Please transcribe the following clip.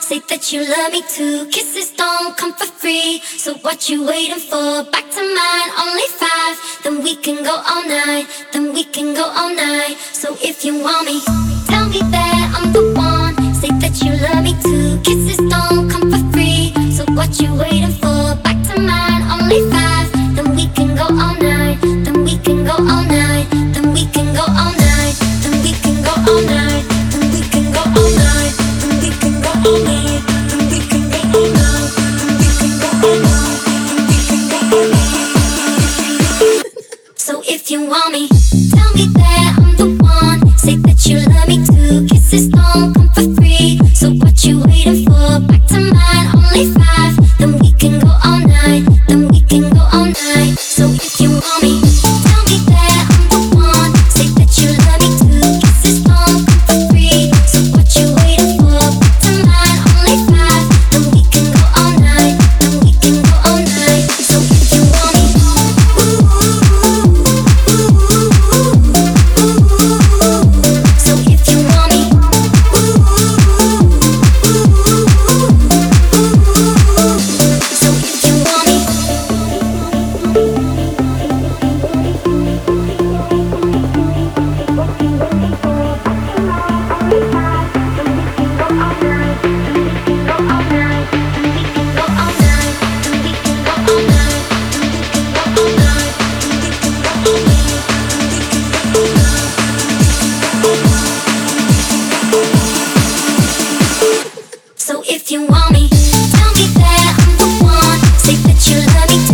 say that you love me too. Kisses don't come for free, so what you waiting for? Back to mine, only 5. Then we can go all night, then we can go all night. So if you want me, tell me that I'm the one. Say that you love me too. Kisses don't come for free, so what you waiting for? Back to mine, only 5. Then we can go all night, then we can go all night, then we can go all night, then we can go all night, then we can go all night, then we can go all night, then we can go all night, then we can go all night, then we can go all night. So if you want me, tell me that I'm the one. Say that you love me too. Kisses don't come for free, so what you waiting for? Back to mine, only 5. Then we can go all night, then we can go all night. So if you want me, tell me that I'm the one. Say that you love me too. Kisses don't come for free, so what you waiting for? Back to mine, only 5. Then we can go all night, then we can go all night. So if you want me, so if you want me, so if you want me. So if you want me, tell me that I'm the one. Say that you love me